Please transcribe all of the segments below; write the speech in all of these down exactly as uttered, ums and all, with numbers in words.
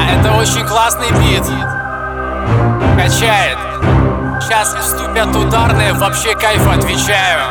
Это очень классный бит. Качает. Сейчас вступят ударные, вообще кайф, отвечаю.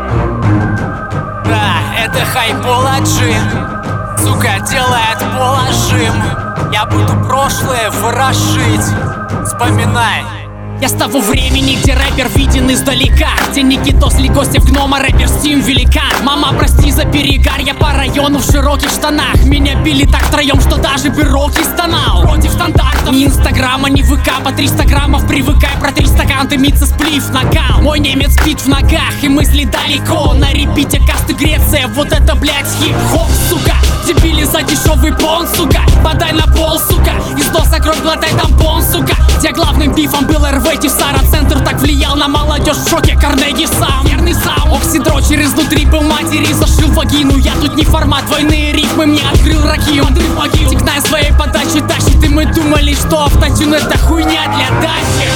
Да, это хайполоджин, сука, делает положим. Я буду прошлое ворошить. Вспоминай. Я с того времени, где рэпер виден издалека, где Никитос ли Костев гнома, рэпер Стим великан. Мама, прости за перегар, я по району в широких штанах. Меня били так втроем, что даже Бюроки стонал. Против стандартов ни инстаграма, ни ВК. По триста граммов привыкай, про три стакана дымится сплив, накал. Мой немец спит в ногах, и мысли далеко. На репите касты Греция, вот это, блядь, хип-хоп, сука. Дебили за дешевый пон, сука. Подай на пол, сука. Из носа кровь, глотай тампон, сука. Где главным бифом был эр вэ, Сара-центр так влиял на молодежь, в шоке Карнеги сам. Верный сам, оксидро через внутри был матери, зашил вагину. Я тут не формат, двойные рифмы мне открыл Раким. Подрыв могил, текная своей подачи тащит, и мы думали, что автотюн это хуйня для дачи.